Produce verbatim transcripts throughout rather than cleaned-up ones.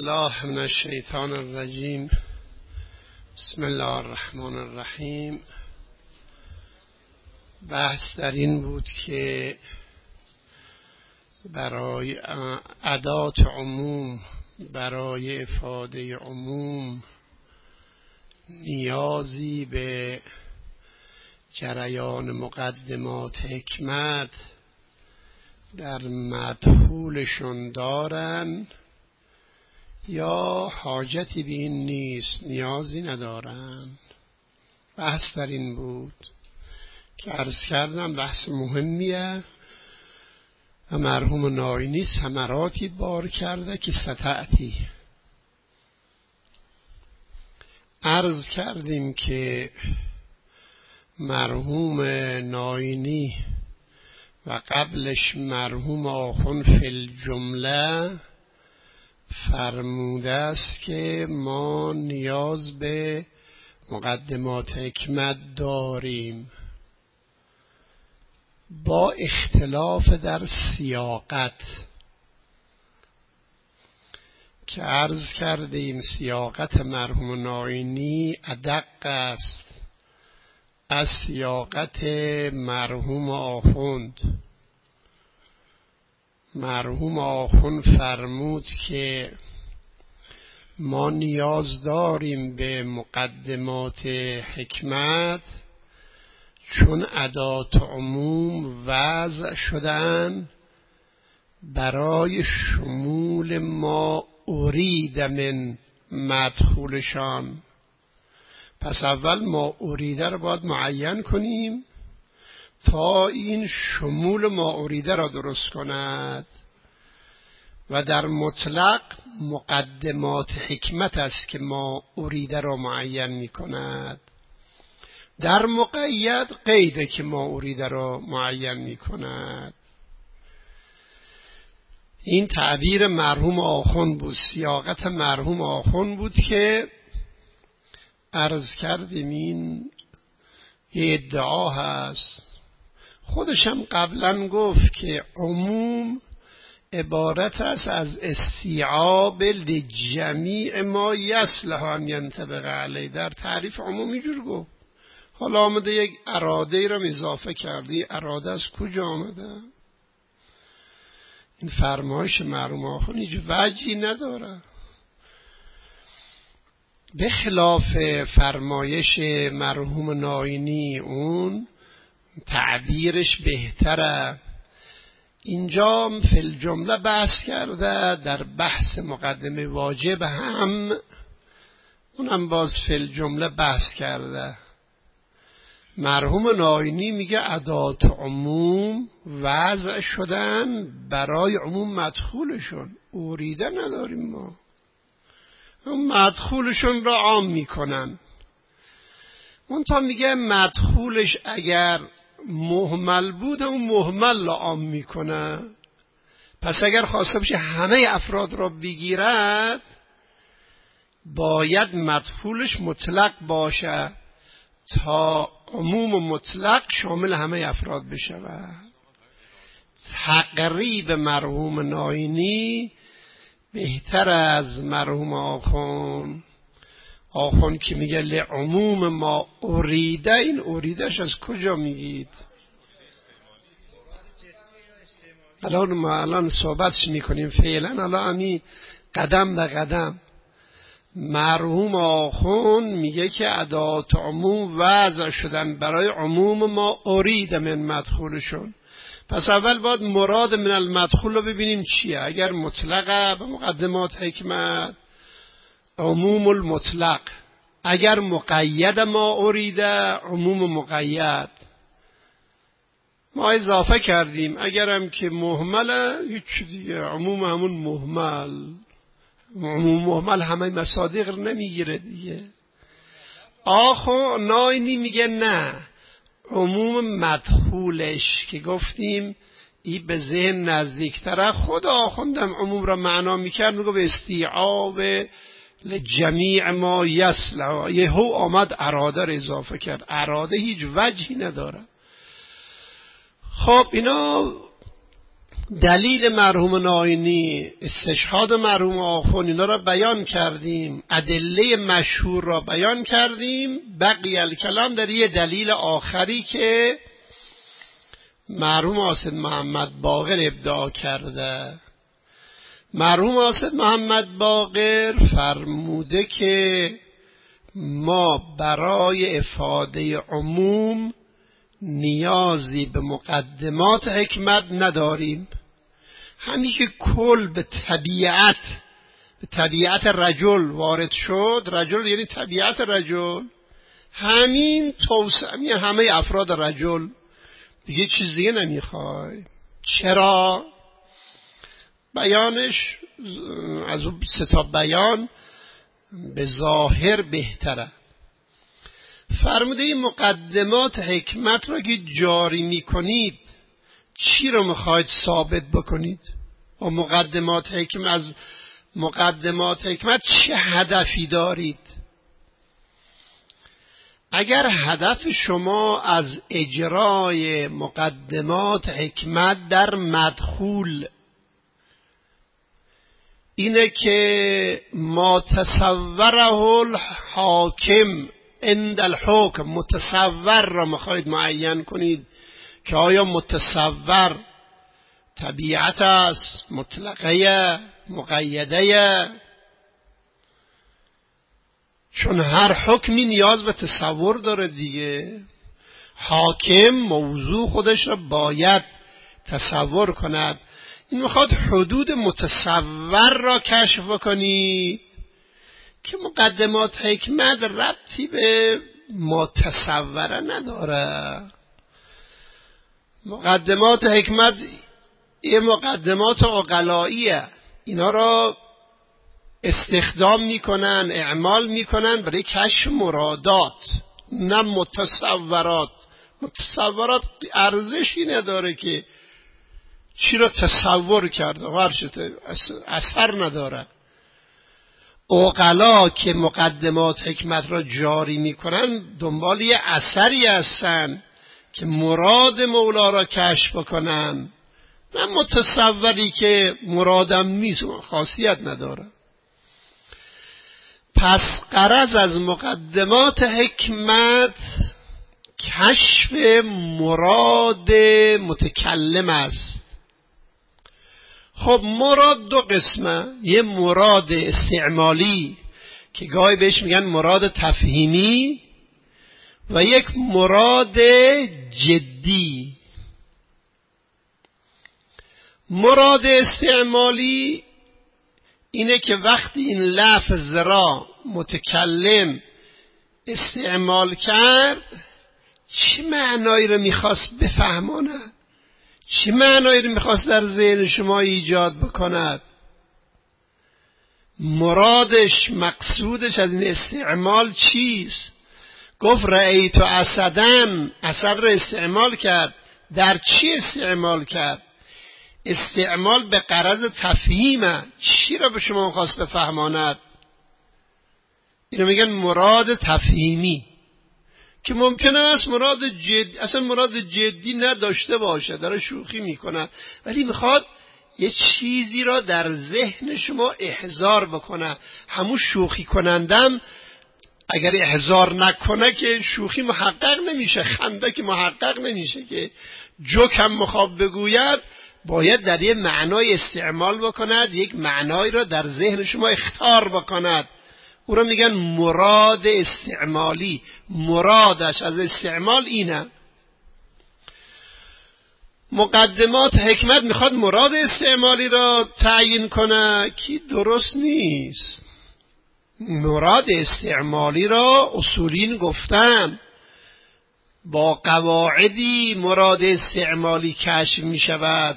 الله من الشیطان الرجیم. بسم الله الرحمن الرحیم. بحث در این بود که برای ادات عموم، برای افاده عموم نیازی به جریان مقدمات حکمت در مدخولشون دارن یا حاجتی به این نیست، نیازی ندارن. بحث در این بود که عرض کردم بحث مهمیه و مرحوم ناینی ثمراتی بار کرده که ستعتی. عرض کردیم که مرحوم ناینی و قبلش مرحوم آخوند فی الجمله فرموده است که ما نیاز به مقدمات حکمت داریم، با اختلاف در سیاقت که عرض کردیم سیاقت مرحوم ناینی ادق است از سیاقت مرحوم آخوند. مرحوم آخوند فرمود که ما نیاز داریم به مقدمات حکمت چون ادات عموم وضع شدن برای شمول ما ارید من مدخولشان. پس اول ما اریده رو باید معین کنیم تا این شمول ما اریده را درست کند و در مطلق مقدمات حکمت است که ما اریده را معین می کند. در مقید قیده که ما اریده را معین می کند. این تعبیر مرحوم آخوند بود، سیاقت مرحوم آخوند بود که عرض کردیم این ادعا هست. خودشم قبلا گفت که عموم عبارت است از استیعاب لجمیع ما یصلح ان ینطبق علیه. در تعریف عموم اینجور گفت. حالا آمده یک اراده را اضافه کردی. اراده از کجا آمده؟ این فرمایش مرحوم آخوند هیچ وجهی نداره، به خلاف فرمایش مرحوم ناینی. اون تعبیرش بهتره. اینجا فی الجمله بحث کرده، در بحث مقدمه واجب هم اونم باز فی الجمله بحث کرده. مرحوم ناینی میگه ادات عموم وضع شدن برای عموم مدخولشون، اوریده نداریم ما، اون مدخولشون را عام میکنن. اون تا میگه مدخولش اگر مهمل بود اون مهمل را عام میکنه. پس اگر خواسته بشه همه افراد را بگیرد باید مدخولش مطلق باشه تا عموم مطلق شامل همه افراد بشه. تقریب مرحوم ناینی بهتر از مرحوم آخوند. آخوند که میگه لعموم ما اریده، این اریدش از کجا میگید؟ الان ما الان صحبتش میکنیم فعلا، الان همین قدم به قدم. مرحوم آخوند میگه که ادات عموم وضع شدن برای عموم ما ارید من مدخولشون. پس اول باید مراد من المدخول رو ببینیم چیه. اگر مطلقه به مقدمات حکمت عموم المطلق، اگر مقید ما اریده عموم مقید. ما اضافه کردیم اگرم که مهمله هیچ دیگه، عموم همون مهمل. عموم مهمل همه مصادیق رو نمیگیره دیگه. آخو ناینی میگه نه، عموم مدخولش که گفتیم این به ذهن نزدیکتره. خود آخوندم عموم را معنا میکرد، میگه به استیعاب لجمیع ما یصلح. یهو آمد اراده را اضافه کرد. اراده هیچ وجهی نداره. خب اینا دلیل مرحوم ناینی، استشهاد مرحوم آخوند، اینا را بیان کردیم، ادله مشهور را بیان کردیم. بقی الکلام در یه دلیل آخری که مرحوم حاسد محمد باقر ابداع کرده. مرحوم حاسد محمد باقر فرموده که ما برای افاده عموم نیازی به مقدمات حکمت نداریم. همین که کل به طبیعت به طبیعت رجل وارد شد، رجل یعنی طبیعت رجل، همین توسعه همه افراد رجل، دیگه چیز دیگه نمیخوای. چرا؟ بیانش از اون سه تا بیان به ظاهر بهتره. فرموده این مقدمات حکمت را که جاری میکنید چی رو میخواید ثابت بکنید؟ و مقدمات حکمت، از مقدمات حکمت چه هدفی دارید؟ اگر هدف شما از اجرای مقدمات حکمت در مدخول اینه که ما تصوره الحاکم عند الحکم، متصور را میخواید معین کنید که آیا متصور طبیعت است، مطلقه، مقیده؟ چون هر حکمی نیاز به تصور داره دیگه. حاکم موضوع خودش را باید تصور کند. این میخواد حدود متصور را کشف کنید که مقدمات حکمت ربطی به متصوره نداره. مقدمات حکمت یه مقدمات عقلاییه، اینا را استخدام میکنن، اعمال میکنن برای کشف مرادات، نه متصورات. متصورات ارزشی نداره که چی را تصور کرده، ورشته اثر نداره. عقلا که مقدمات حکمت را جاری میکنن دنبال یه اثری هستن که مراد مولا را کشف بکنن، نه متصوری که مرادم نیست، خاصیت نداره. پس غرض از مقدمات حکمت کشف مراد متکلم است. خب مراد دو قسمه، یه مراد استعمالی که گاهی بهش میگن مراد تفهیمی و یک مراد جدی. مراد استعمالی اینه که وقتی این لفظ را متکلم استعمال کرد چه معنایی رو میخواست بفهمونه، چه معنایی رو میخواست در ذهن شما ایجاد بکند. مرادش، مقصودش از این استعمال چیست؟ گفت رأیت اسدن، اسد رو استعمال کرد. در چی استعمال کرد؟ استعمال به غرض تفهیمه. چی را به شما خواست بفهماند؟ اینو میگن مراد تفهیمی، که ممکنه است مراد جدی، اصلا مراد جدی نداشته باشه، داره شوخی میکنه، ولی میخواد یه چیزی را در ذهن شما احضار بکنه. همون شوخی کنندم اگر احضار نکنه که شوخی محقق نمیشه، خنده که محقق نمیشه، که جوک هم مخواب بگوید باید در یه معنای استعمال بکند، یک معنای را در ذهن شما اختار بکند. او را میگن مراد استعمالی. مرادش از استعمال اینه. مقدمات حکمت میخواد مراد استعمالی را تعیین کنه که درست نیست. مراد استعمالی را اصولین گفتن، با قواعدی مراد استعمالی کشف میشود،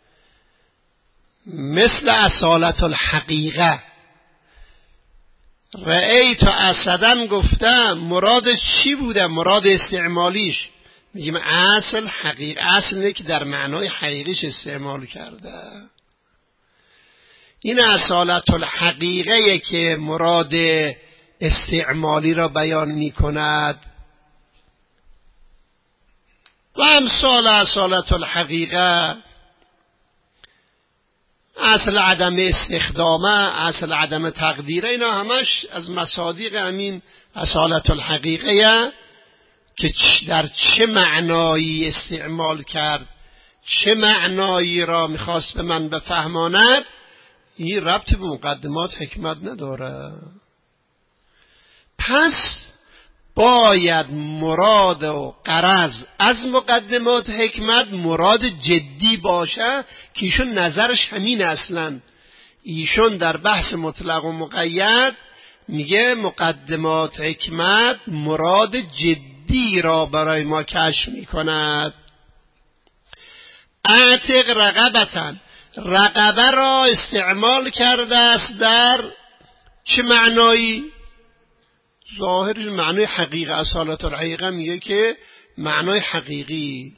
مثل اصالت الحقیقه. رأیت اسدن گفتم مرادش چی بوده؟ مراد استعمالیش میگیم اصل حقیقه، اصل اینه که در معنای حقیقیش استعمال کرده. این اصالت الحقیقه که مراد استعمالی را بیان میکند. و امثال اصالت الحقیقه اصل عدم استخدامه، اصل عدم تقدیره، اینا همش از مصادیق همین اصالت الحقیقه که در چه معنایی استعمال کرد، چه معنایی را میخواست به من بفهماند. این ربط به مقدمات حکمت نداره. پس باید مراد و غرض از مقدمات حکمت مراد جدی باشه که ایشون نظرش همین. اصلا ایشون در بحث مطلق و مقید میگه مقدمات حکمت مراد جدی را برای ما کشف میکند. اعتق رقبتن، رقبه را استعمال کرده است در چه معنایی؟ ظاهر معنای حقیقی. اصالت الحقیقه میگه که معنای حقیقی.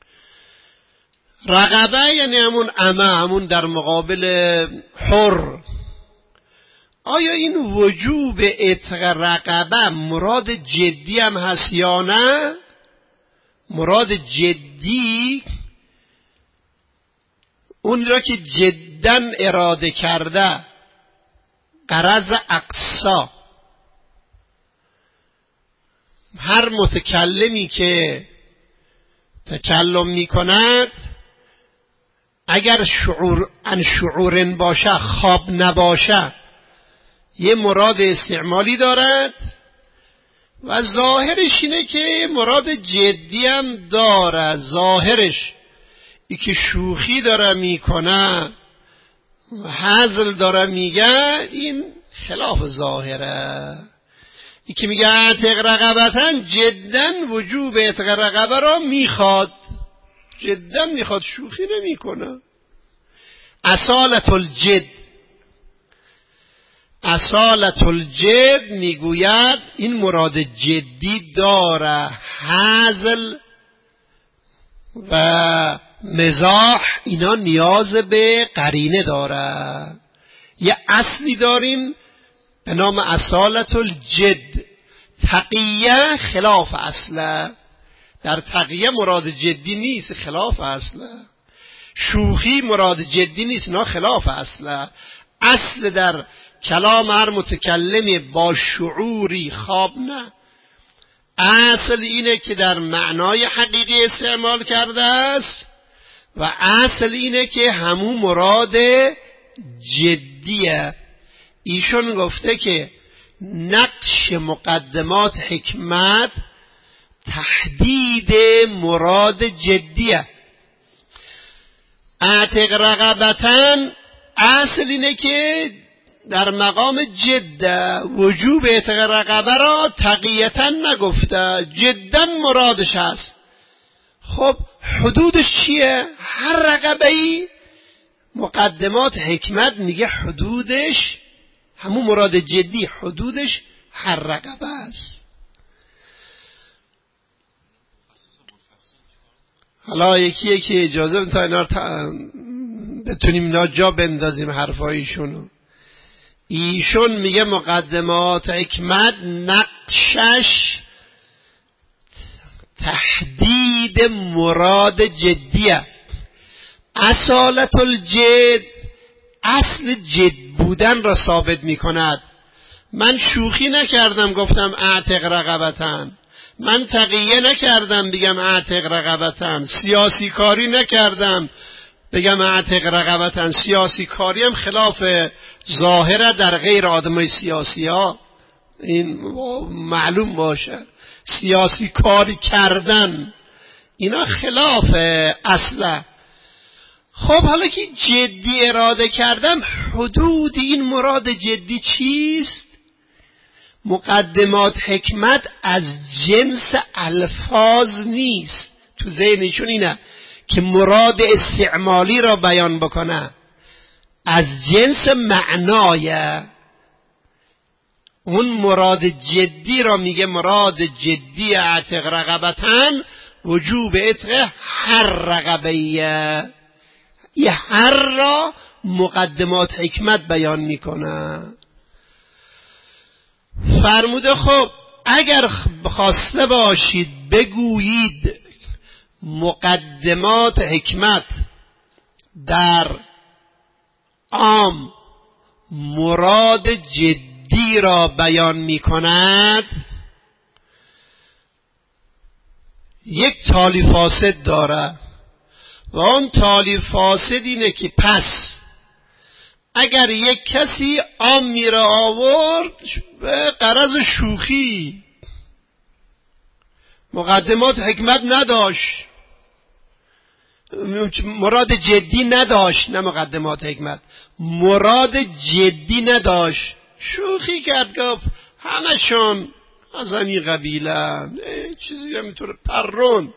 رقبه یعنی همون امه، همون در مقابل حر. آیا این وجوب عتق رقبه مراد جدی هم هست یا نه؟ مراد جدی اون را که جداً اراده کرده، غرض اقصا. هر متکلمی که تکلم می کند اگر شعور ان شعورن باشه، خواب نباشه، یه مراد استعمالی دارد و ظاهرش اینه که مراد جدی هم داره. ظاهرش ای که شوخی داره میکنه، هزل داره میگه، این خلاف ظاهره. ای که میگه اعتق رقبتن، جداً وجوب اعتق رقبه را میخواد، جداً میخواد، شوخی نمیکنه. اصالت الجد، اصالت الجد میگوید این مراد جدی داره. هزل و مزاح اینا نیاز به قرینه داره. یه اصلی داریم به نام اصالت الجد. تقیه خلاف اصله. در تقیه مراد جدی نیست، خلاف اصله. شوخی مراد جدی نیست، نه خلاف اصله. اصل در کلام هر متکلم با شعوری، خواب نه، اصل اینه که در معنای حقیقی استعمال کرده است و اصل اینه که همون مراد جدیه. ایشون گفته که نقش مقدمات حکمت تحدید مراد جدیه. اعتق رقبتن اصل اینه که در مقام جد وجوب اعتق رقبه را تقییتا نگفته، جدا مرادش هست. خب حدودش چیه؟ هر رقبه ای مقدمات حکمت میگه حدودش همون مراد جدی، حدودش هر رقبه است. حالا یکی یکی اجازه تا اینا بتونیم اینا جا بندازیم حرفایشونو. ایشون میگه مقدمات حکمت نقشش تحدید مراد جدیه. اصالت الجد اصل جد بودن را ثابت میکند. من شوخی نکردم گفتم اعتق رقبتن، من تقیه نکردم بگم اعتق رقبتن، سیاسی کاری نکردم بگم اعتق رقبتن. سیاسی کاری هم خلاف ظاهره در غیر آدمای سیاسی ها، این معلوم باشه. سیاسی کاری کردن اینا خلاف اصله. خب حالا که جدی اراده کردم، حدود این مراد جدی چیست؟ مقدمات حکمت از جنس الفاظ نیست. تو ذهنشون اینه که مراد استعمالی را بیان بکنه، از جنس معنایه. اون مراد جدی را میگه مراد جدی اعتق رقبتن وجوب عتق هر رقبیه. یه هر را مقدمات حکمت بیان میکنه. فرموده خب اگر خواسته باشید بگویید مقدمات حکمت در عام مراد جدی را بیان می کند، یک تالی فاسد داره و اون تالی فاسد اینه که پس اگر یک کسی عام میره آورد به غرض شوخی، مقدمات حکمت نداشت، مراد جدی نداشت، نه مقدمات حکمت، مراد جدی نداشت، شوخی کرد، گفت همشون از همین قبیلن، چیزی همینطور پرون،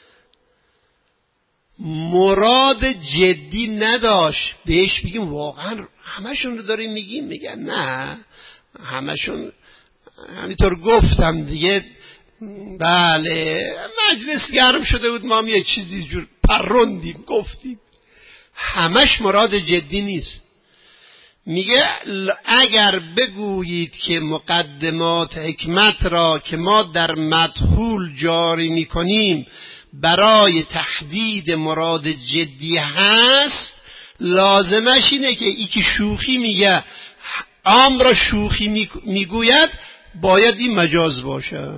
مراد جدی نداشت. بهش بگیم واقعا همشون رو داریم میگیم؟ میگن نه، همشون همینطور گفتم دیگه. بله مجلس گرم شده بود، ما هم یه چیزی جور پروندیم گفتیم، همش مراد جدی نیست. میگه اگر بگویید که مقدمات حکمت را که ما در مدخول جاری میکنیم برای تحدید مراد جدی هست، لازمش اینه که ای که شوخی میگه، عام را شوخی میگوید، باید این مجاز باشه.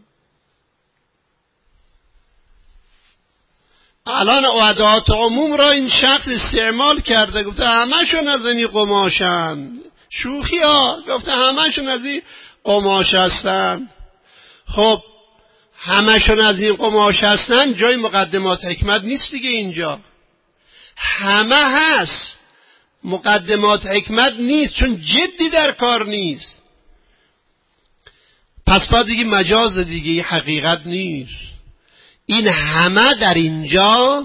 الان ادعات عموم را این شخص استعمال کرده، گفته همشون از این قماشن، شوخی ها، گفته همشون از این قماش هستن. خب همشون از این قماش هستن، جای مقدمات حکمت نیست دیگه، اینجا همه هست، مقدمات حکمت نیست، چون جدی در کار نیست. پس باید دیگه مجاز دیگه، حقیقت نیست. این همه در اینجا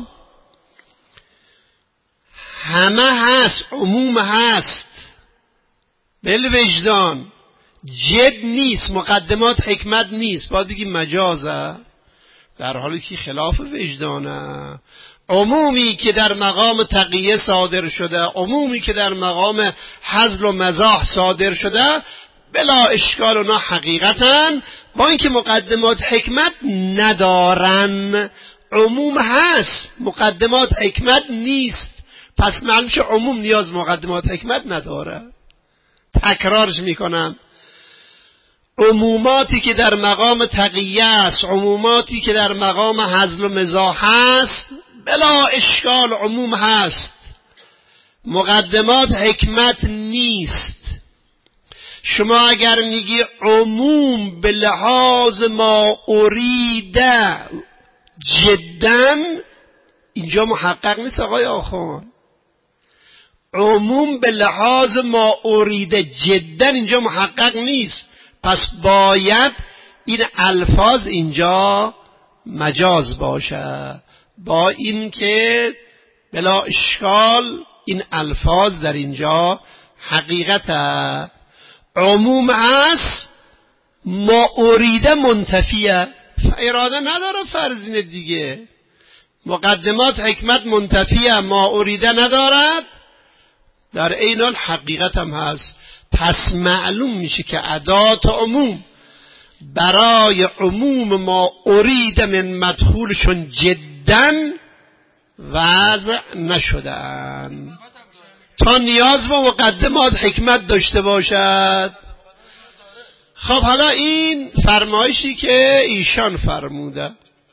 همه هست، عموم هست، بالوجدان، جد نیست، مقدمات حکمت نیست، باید بگیم مجازه، در حالی که خلاف وجدانه. عمومی که در مقام تقیه صادر شده، عمومی که در مقام هزل و مزاح صادر شده، بلا اشکال اونا حقیقتن، با اینکه مقدمات حکمت ندارن، عموم هست، مقدمات حکمت نیست. پس معلوم شه عموم نیاز مقدمات حکمت نداره. تکرارش میکنم، عموماتی که در مقام تقیه است، عموماتی که در مقام هزل و مزاح هست، بلا اشکال عموم هست، مقدمات حکمت نیست. شما اگر میگی عموم به لحاظ ما اریده جداً، اینجا محقق نیست آقای آخوان. عموم به لحاظ ما اریده جداً اینجا محقق نیست، پس باید این الفاظ اینجا مجاز باشه، با این که بلا اشکال این الفاظ در اینجا حقیقته. عموم هست، ما اریده منتفیه، اراده نداره فرضینه دیگه. مقدمات حکمت منتفیه، ما اریده ندارد، در عین حال حقیقت هم هست. پس معلوم میشه که ادات عموم برای عموم ما اریده من مدخولشون جداً وضع نشدن تا نیاز به مقدمات حکمت داشته باشد. خب حالا این فرمایشی که ایشان فرموده،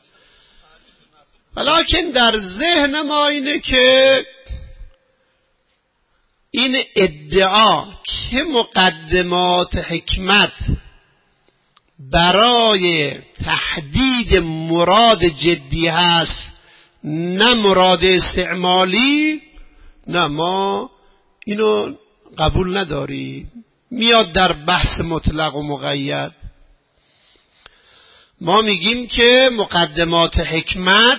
ولیکن در ذهن ما اینه که این ادعا که مقدمات حکمت برای تحدید مراد جدی هست نه مراد استعمالی، نه، ما اینو قبول نداریم. میاد در بحث مطلق و مقید. ما میگیم که مقدمات حکمت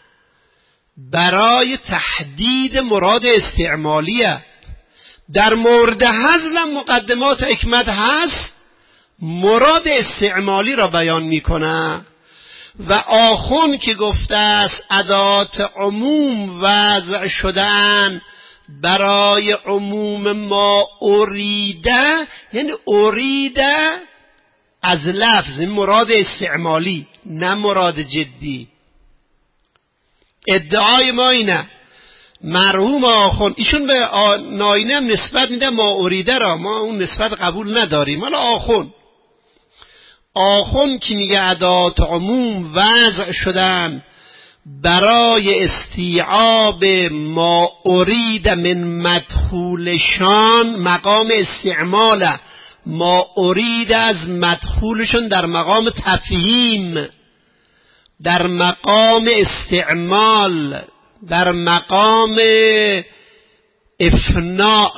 برای تحدید مراد استعمالیه. در مورد هزل مقدمات حکمت هست، مراد استعمالی را بیان میکنه. و آخون که گفته است ادات عموم وضع شدن برای عموم ما اریده، یعنی اریده از لفظ مراد استعمالی نه مراد جدی. ادعای ما اینه مرحوم آخوند، ایشون به ناینه هم نسبت میده ما اریده را، ما اون نسبت قبول نداریم. حالا آخوند آخوند که میگه ادات عموم وضع شدن برای استیعاب ما ارید من مدخولشان، مقام استعمال ما ارید از مدخولشون در مقام تفهیم، در مقام استعمال، در مقام افناء.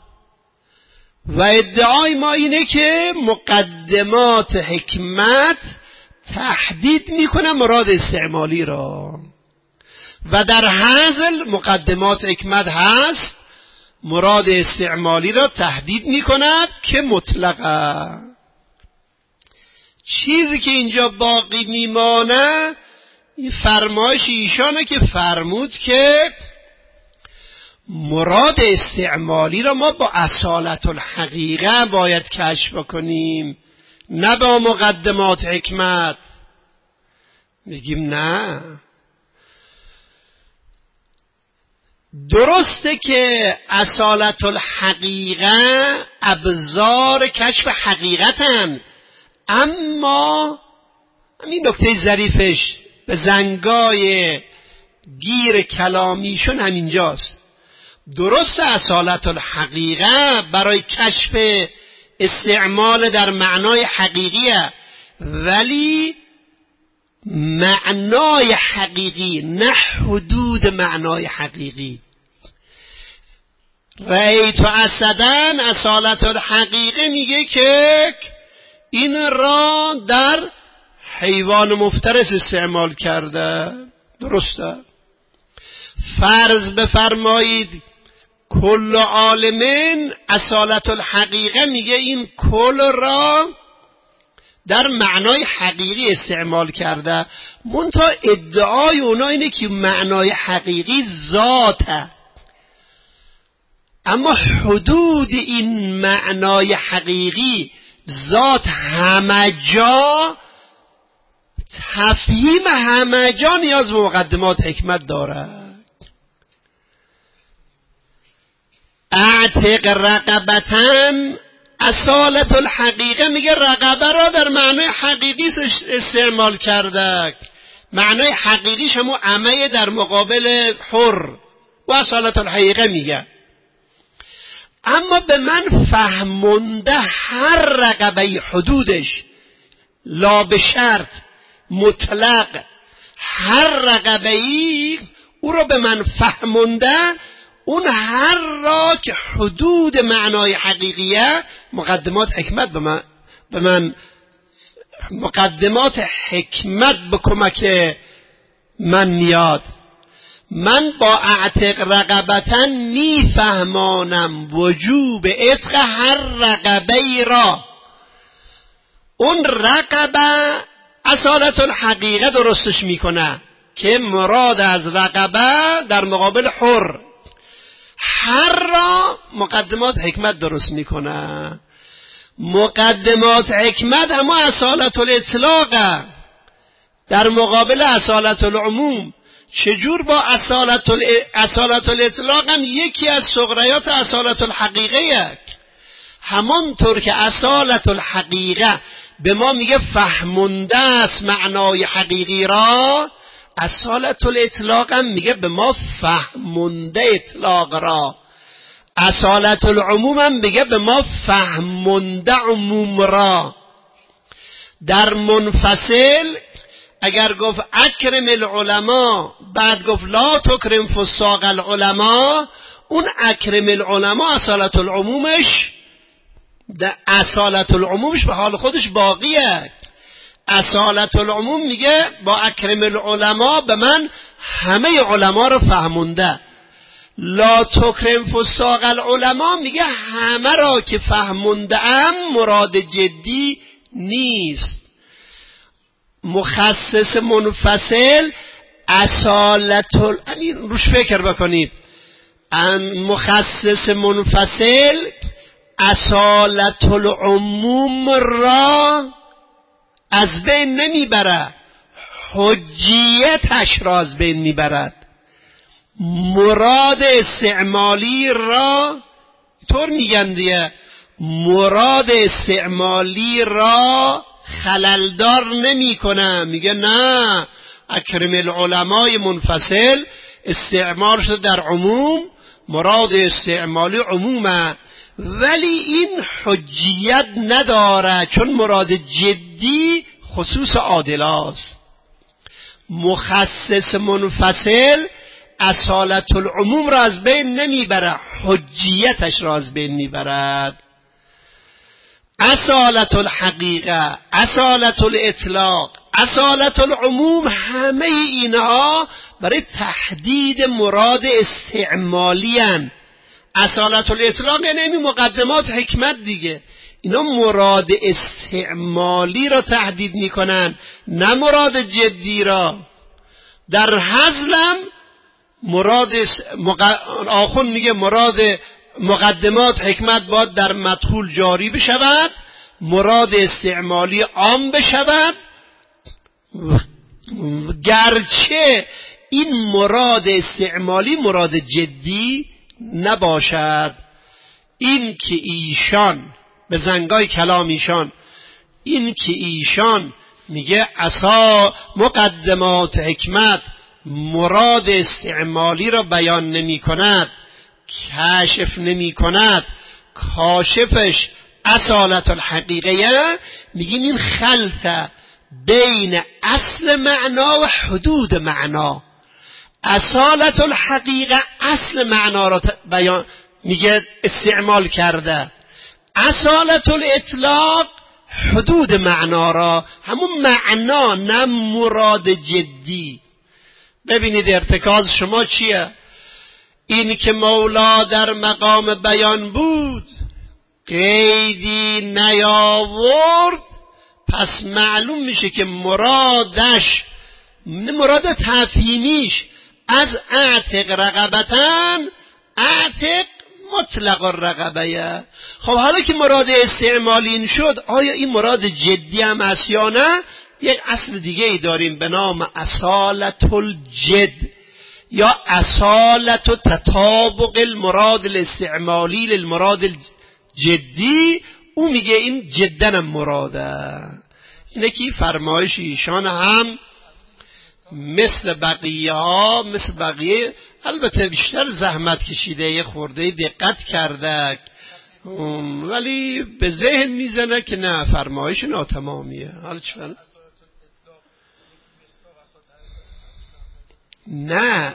و ادعای ما اینه که مقدمات حکمت تحدید میکنه مراد استعمالی را و در حاصل مقدمات حکمت هست مراد استعمالی را تحدید میکند که مطلقه. چیزی که اینجا باقی میمانه این فرمایش ایشانه که فرمود که مراد استعمالی را ما با اصالت الحقیقه باید کشف بکنیم، نه با مقدمات حکمت. میگیم نه، درسته که اصالت الحقیقه ابزار کشف حقیقتن، اما همین نکته ظریفش به زنگای گیر کلامیشون همینجاست. درست اصالت الحقیقه برای کشف استعمال در معنای حقیقیه، ولی معنای حقیقی نه حدود معنای حقیقی. رأیت اسداً اصالت الحقیقه میگه که این را در حیوان مفترس استعمال کرده، درسته؟ فرض بفرمایید کل عالمین اصالت الحقیقه میگه این کل را در معنای حقیقی استعمال کرده، منتها ادعای اونا اینه که معنای حقیقی ذاته، اما حدود این معنای حقیقی ذات همه جا، تفهیم همه جا نیاز به مقدمات حکمت داره. اعتق رقبتن اصالت الحقیقه میگه رقبه را در معنای حقیقی استعمال کرده، معنای حقیقیش همون عمه در مقابل حر و اصالت الحقیقه میگه. اما به من فهمونده هر رقبه حدودش لا به شرط مطلق، هر رقبه ای او را به من فهمونده، اون هر را که حدود معنای حقیقیه مقدمات حکمت به من, به من مقدمات حکمت به کمک من میاد. من با اعتق رقبتن میفهمانم وجوب عتق هر رقبه ای را. اون رقبه اصالت الحقیقه درستش میکنه که مراد از رقبه در مقابل حر، هر را مقدمات حکمت درست میکنه. مقدمات حکمت اما اصالت الاطلاق در مقابل اصالت العموم. چجور با اصالت, ال... اصالت الاطلاق هم یکی از صغریات اصالت الحقیقه، همانطور که اصالت الحقیقه به ما میگه فهمونده است معنای حقیقی را، اصالت الاطلاق هم میگه به ما فهمونده اطلاق را. اصالت العموم هم میگه به ما فهمونده عموم را. در منفصل اگر گفت اکرم العلماء بعد گفت لا تکرم فساق العلماء، اون اکرم العلماء اصالت العمومش در اصالت العمومش به حال خودش باقیه. اصالت العموم میگه با اکرم العلماء به من همه علما رو فهمونده. لا تکرم فساق العلماء میگه همه را که فهمونده ام مراد جدی نیست. مخصص منفصل اصالت ال... همین روش فکر بکنید. مخصص منفصل اصالت العموم را از بین نمیبره، حجیتش را از بین میبرد. مراد استعمالی را طور میگن دیگه، مراد استعمالی را خللدار نمی کنه. میگه نه، اکرم العلمای منفصل استعمال شده در عموم، مراد استعمالی عمومه، ولی این حجیت نداره چون مراد جدی خصوص عادلاست. مخصص منفصل اصالت العموم را از بین نمیبره، حجیتش را از بین میبرد. اصالت الحقیقه، اصالت الاطلاق، اصالت العموم، همه اینها برای تحدید مراد استعمالی هن. اصالت الاطلاق یعنی این مقدمات حکمت دیگه، اینا مراد استعمالی را تحدید میکنن، نه مراد جدی را. در هزلم مراد مق... آخون میگه مراد مقدمات حکمت باید در مدخول جاری بشود، مراد استعمالی عام بشود، گرچه این مراد استعمالی مراد جدی نباشد. این که ایشان به زنگای کلام ایشان، این که ایشان میگه اسا مقدمات حکمت مراد استعمالی را بیان نمی کند، کاشف نمی کند، کاشفش اصالت الحقیقه، میگیم این خلط بین اصل معنا و حدود معنا. اصالت الحقیقه اصل معنا را بیان میگه استعمال کرده، اصالت الاطلاق حدود معنا را، همون معنا نه مراد جدی. ببینید ارتکاز شما چیه؟ این که مولا در مقام بیان بود قیدی نیاورد، پس معلوم میشه که مرادش، مراد تفهیمیش از اعتق رقبتن، اعتق مطلق الرقبه. خب حالا که مراد استعمالی این شد، آیا این مراد جدی هم هست یا نه؟ یک اصل دیگه ای داریم به نام اصالت الجد یا اصالت تطابق المراد الاستعمالی للمراد الجدی. او میگه این جدن مراده. اینه که فرمایش ایشان هم مثل بقیه ها، مثل بقیه البته بیشتر زحمت کشیده، یه خورده دقت کرده، ولی به ذهن میزنه که نه، فرمایش ناتمامیه. حالا چه؟ نه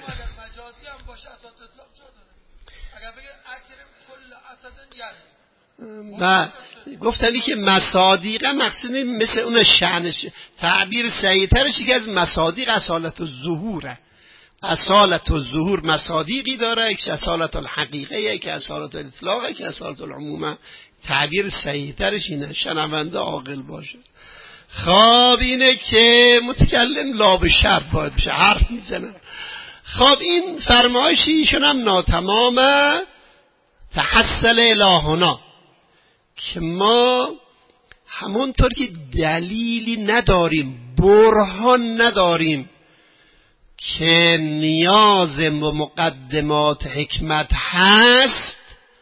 و گفتنی که مصادیقه مقصود مثل اون شأنش، تعبیر صحیح‌ترش که از مصادیق اصالت الظهوره. اصالت الظهور مصادیقی داره، یک اصالت الحقیقه، یک اصالت الاطلاق، یک اصالت العمومه. تعبیر صحیح‌ترش اینه، شنونده عاقل باشه. خب اینه که متکلم لا به شرط باید بشه، حرف میزنه. خب این فرمایشی ایشون هم ناتمامه. تحصل الهنا که ما همونطور که دلیلی نداریم، برهان نداریم که نیاز به مقدمات حکمت هست،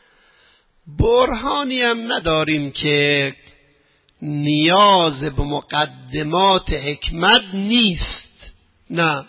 برهانی هم نداریم که نیاز به مقدمات حکمت نیست. نه،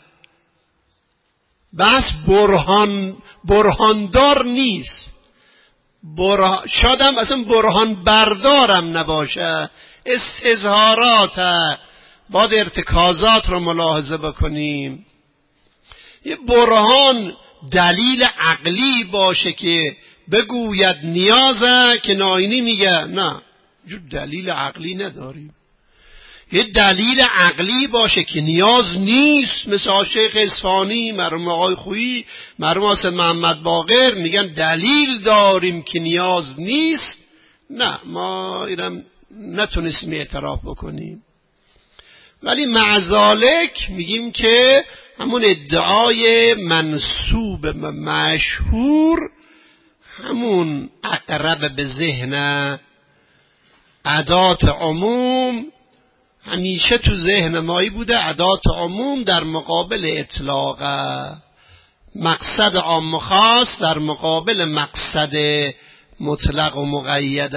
بس برهان برهاندار نیست، برهان شادم اصلا برهان بردارم نباشه، استظهارات باید ارتکازات رو ملاحظه بکنیم. یه برهان دلیل عقلی باشه که بگوید نیازه، که ناینی میگه نه، جو دلیل عقلی نداریم. یه دلیل عقلی باشه که نیاز نیست، مثل شیخ اصفهانی، مرحوم آقای خویی، مرحوم حسین محمد باقر میگن دلیل داریم که نیاز نیست. نه، ما اینم نتونستیم اعتراف بکنیم، ولی معذالک میگیم که همون ادعای منسوب مشهور، همون اقرب به ذهن، ادات عموم همیشه تو ذهن مایی بوده، ادات عموم در مقابل اطلاقه. مقصد عام و خاص در مقابل مقصد مطلق و مقید.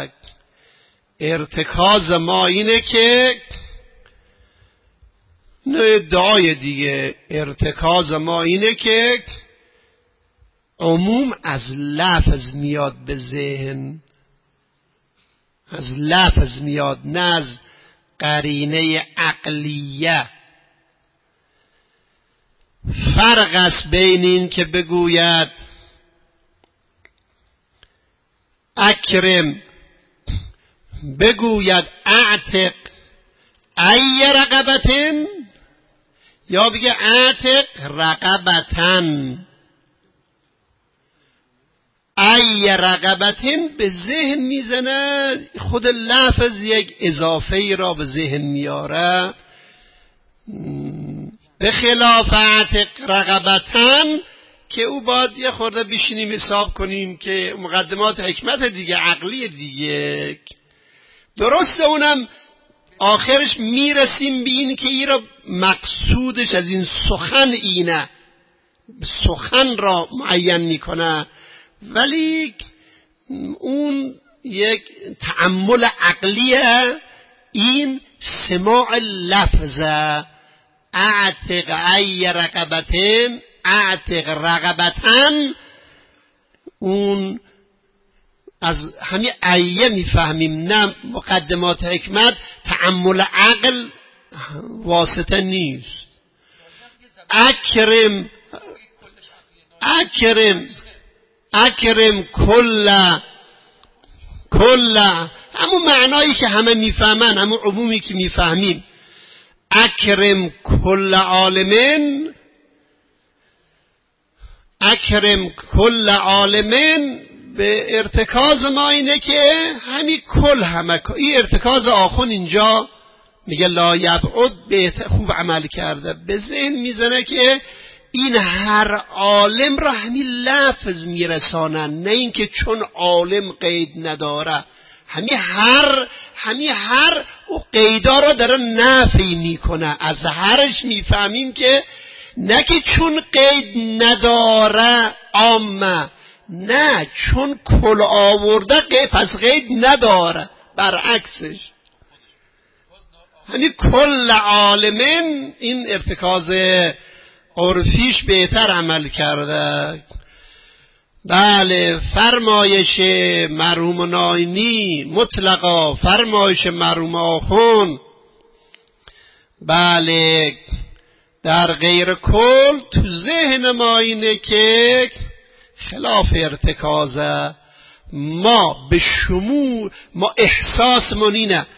ارتکاز ما اینه که نه ادعای دیگه، ارتکاز ما اینه که عموم از لفظ میاد به ذهن، از لفظ میاد نه از قرینه عقلیه. فرق است بین این که بگوید اکرم، بگوید اعتق ای رقبتن، یا بگه اعتق رقبتن. ای رقبتن به ذهن میزنه، خود لفظ یک اضافه ای را به ذهن میاره. به خلاف اعتق رقبتن که او باید یه خورده بشینیم حساب کنیم که مقدمات حکمت دیگه، عقلی دیگه درسته، اونم آخرش میرسیم به این که این را مقصودش از این سخن اینه، سخن را معین میکنه، ولی اون یک تأمل عقلیه، این سماع لفظه. اعتق ای رقبتن، اعتق رقبتن، اون از همین ایه میفهمیم، نه مقدمات حکمت، تأمل عقل واسطه نیست. اکرم اکرم اکرم کل کل، همون معنایی که همه میفهمن، همون عمومی که میفهمیم. اکرم کل عالمین، اکرم کل عالمین به ارتکاز ما اینه که همین کل همه، این ارتکاز آخون اینجا میگه لا یبعد، به خوب عمل کرده، به ذهن میزنه که این هر عالم را همین لفظ میرسانن، نه اینکه چون عالم قید نداره، همین هر همین هر او قیدا را داره نفی میکنه. از هرش میفهمیم که نه که چون قید نداره عامه، نه چون کل آورده قید پس قید نداره، برعکسش. همین کل عالمین، این ارتکاز عرفیش بهتر عمل کرده. بله، فرمایش مرحوم ناینی مطلقا، فرمایش مرحوم آخون بله در غیر کل تو ذهن ما اینه که خلاف ارتکازه. ما به شمول، ما احساسمون اینه،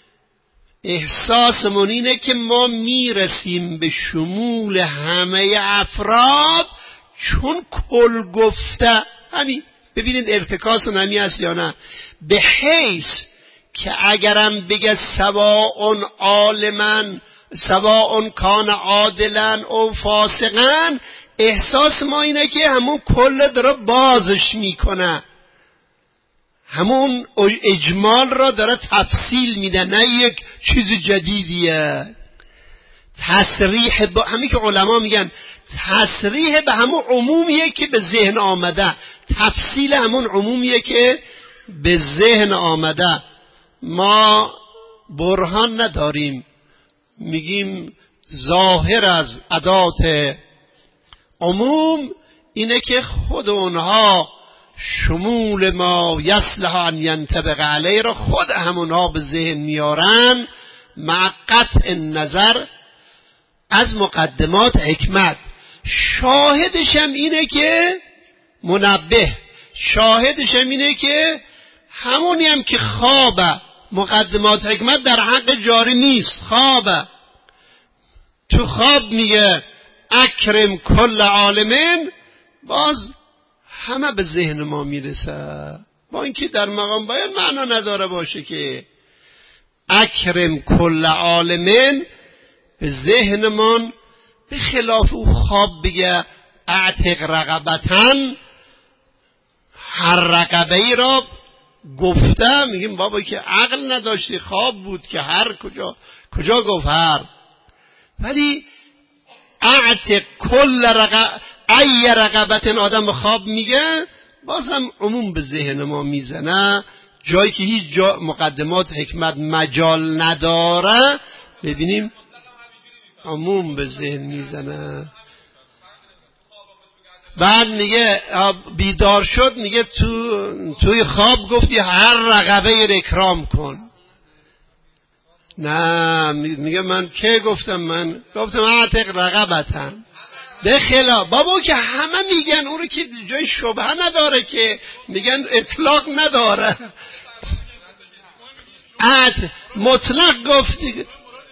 احساسمون اینه که ما میرسیم به شمول همه افراد چون کل گفته. همین ببینید ارتکاز نمی است یا نه، به حیث که اگرم بگه سواء عالمن سواء کان عادلن او فاسقن، احساس ما اینه که همون کل داره بازش میکنه، همون اجمال را داره تفصیل میده، نه یک چیز جدیدیه. تصریح با همین که علما میگن تصریح به همون عمومیه که به ذهن آمده، تفصیل همون عمومیه که به ذهن آمده. ما برهان نداریم، میگیم ظاهر از ادات عموم اینه که خود اونها شمول ما یصلح ان ینطبق علیه را خود همونها به ذهن میارن، مع قطع نظر از مقدمات حکمت. شاهدش هم اینه که منبه، شاهدش هم اینه که همونی هم که خوابه، مقدمات حکمت در حق جاری نیست، خوابه. تو خواب میگه اکرم کل عالمین، باز همه به ذهن ما میرسه، با اینکه در مقام باید معنا نداره باشه که اکرم کل عالمین به ذهنمان، به خلاف او خواب بگه اعتق رقبتن، هر رقبه ای را گفته، میگیم بابا که عقل نداشتی، خواب بود که هر کجا کجا گفت هر. ولی اعتق کل رقب ای رقبت آدم خواب میگه، بازم عموم به ذهن ما میزنه، جایی که هیچ جا مقدمات حکمت مجال نداره ببینیم عموم به ذهن میزنه. بعد میگه بیدار شد، میگه تو توی خواب گفتی هر رقبه رو اکرام کن. نه میگه من که گفتم؟ من گفتم اعتق رقبتن. به خلاف بابا که همه میگن اون رو که جای شبهه نداره، که میگن اطلاق نداره. ات مطلق گفتی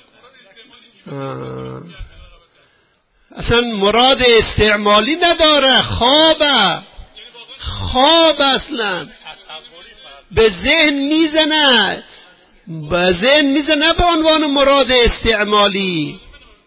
اصلا مراد استعمالی نداره، خوابه، خواب اصلا به ذهن میزنه، به ذهن میزنه به عنوان مراد استعمالی.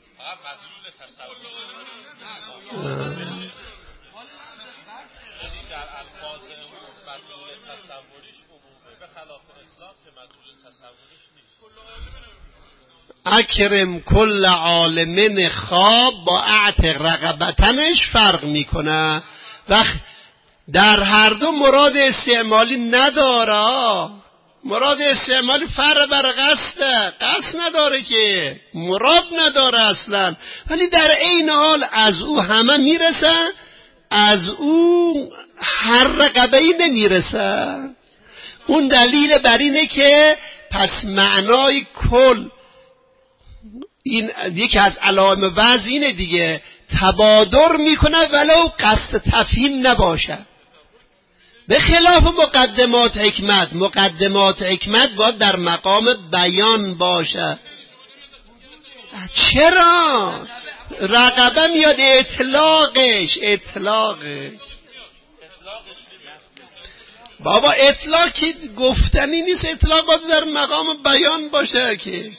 اکرم کل عالمین خواب با اعتق رقبتنش فرق میکنه. وقت در هر دو مراد استعمالی نداره. مراد استعمالی فرق بر قصده، قصد نداره که، مراد نداره اصلا، ولی در عین حال از او همه میرسه، از او هر رقبه‌ای نمیرسه. اون دلیل بر اینه که پس معنای کل، این یکی از علائم وضع اینه دیگه، تبادر میکنه ولو قصد تفهیم نباشه. به خلاف مقدمات حکمت، مقدمات حکمت باید در مقام بیان باشه. چرا؟ رقبه میاد اطلاقش، اطلاقش بابا اطلاق که گفتنی نیست، اطلاق باید در مقام بیان باشه که.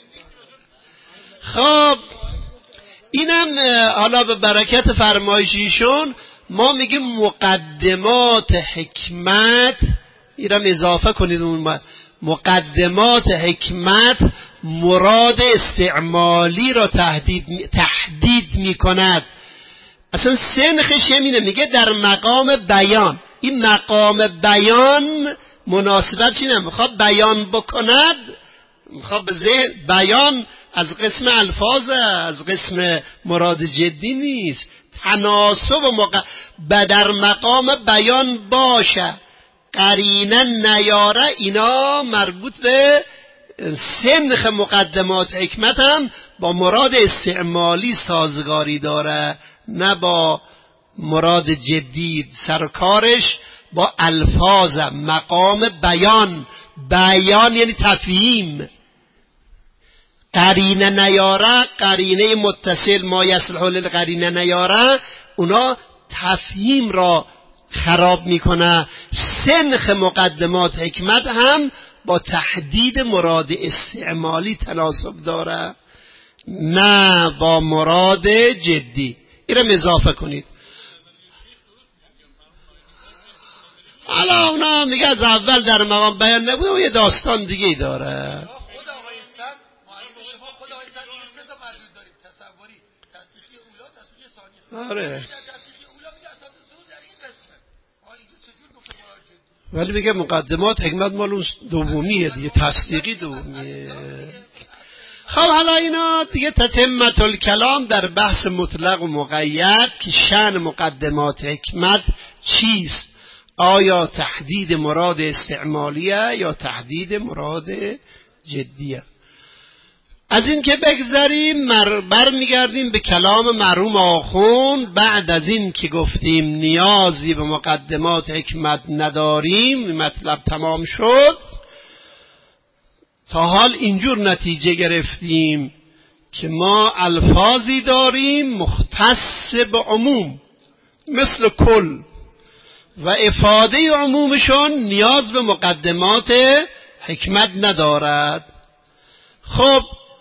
خب اینم حالا به برکت فرمایشیشون ما میگیم مقدمات حکمت، اینم اضافه کنید اون مقدمات حکمت مراد استعمالی را تهدید تهدید میکند. اصلا سنخش همینه، میگه در مقام بیان. این مقام بیان مناسبت چی؟ میخواد بیان بکند، میخواد به ذهن بیان از قسم الفاظ، از قسم مراد جدی نیست. تناسب مق... در مقام بیان باشه، قرینه نیاره، اینا مربوط به سنخ مقدمات حکمت هم با مراد استعمالی سازگاری داره، نه با مراد جدید. سرکارش با الفاظ، مقام بیان، بیان یعنی تفهیم. قرینه نیاره، قرینه متصل ما یصلح للقرینه نیاره، اونا تفهیم را خراب میکنه. سنخ مقدمات حکمت هم با تحدید مراد استعمالی تناسب داره، نه با مراد جدی. اینم اضافه کنید. حالا اونا میگه از اول در مقام بیان نبوده و یه داستان دیگه داره. آره ولی میگه مقدمات حکمت مال اون دومیه دیگه، تصدیقی دومیه. خب حالا اینا دیگه تتمت الکلام در بحث مطلق و مقید که شأن مقدمات حکمت چیست، آیا تحدید مراد استعمالیه یا تحدید مراد جدیه. از این که بگذاریم بر میگردیم به کلام مرحوم آخوند. بعد از این که گفتیم نیازی به مقدمات حکمت نداریم، مطلب تمام شد. تا حال اینجور نتیجه گرفتیم که ما الفاظی داریم مختص به عموم مثل کل و افاده عمومشون نیاز به مقدمات حکمت ندارد. خب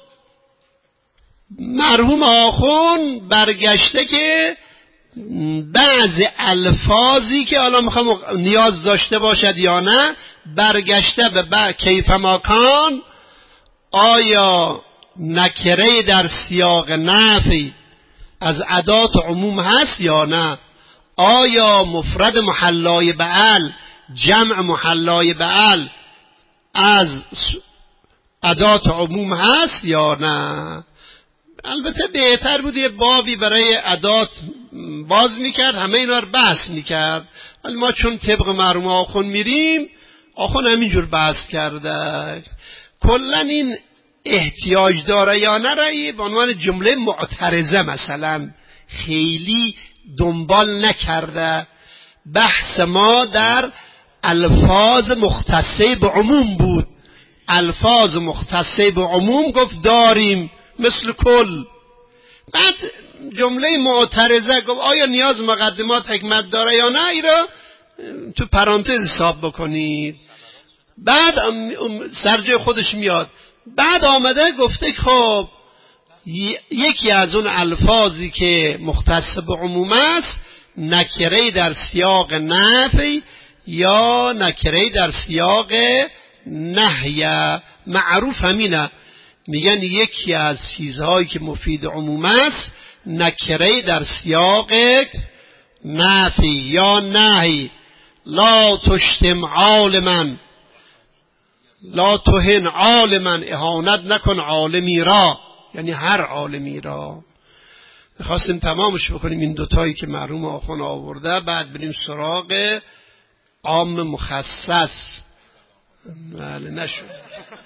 مرحوم آخوند برگشته که بعض الفاظی که حالا میخوام نیاز داشته باشد یا نه، برگشته به کیف ماکان، آیا نکره در سیاق نفی از ادات عموم هست یا نه. آیا مفرد محلای بعل جمع محلای بعل از ادات عموم هست یا نه؟ البته بهتر بود یه بابی برای ادات باز میکرد، همه اینا رو بحث میکرد، ولی ما چون طبق مرحوم آخون میریم، آخون همینجور بحث کرده. کلن این احتیاج داره یا نره به عنوان جمله معترضه مثلا خیلی دنبال نکرده. بحث ما در الفاظ مختصه به عموم بود. الفاظ مختصه به عموم گفت داریم مثل کل. بعد جمله معترضه گفت آیا نیاز مقدمات حکمت داره یا نه، ای را تو پرانتز حساب بکنید. بعد سرجای خودش میاد. بعد آمده گفته خب یکی از اون الفاظی که مختص به عموم است نکره در سیاق نفی یا نکره در سیاق نهی. معروف همینه، میگن یکی از چیزهایی که مفید عموم است نکره در سیاق نفی یا نهی. لا تشتم عالما، لا تهن عالما، اهانت نکن عالمی را، یعنی هر عالمی را. میخواستیم تمامش بکنیم این دوتایی که مرحوم آخون آورده، بعد بریم سراغ عام مخصص. بله نشد.